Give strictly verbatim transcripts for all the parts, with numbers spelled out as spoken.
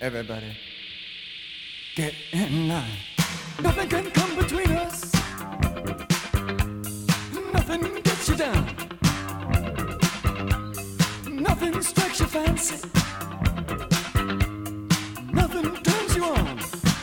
Everybody, get in line. Nothing can come between us. Nothing gets you down. Nothing strikes your fancy. Nothing turns you on.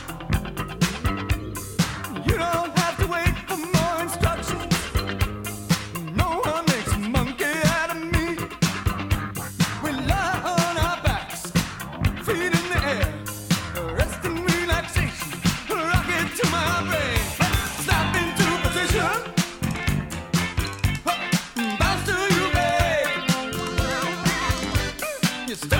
You don't have to wait for more instructions. No one makes a monkey out of me. We lie on our backs, feet in the air, rest in relaxation, rock it to my brain. Snap into position, bounce till you beg. You start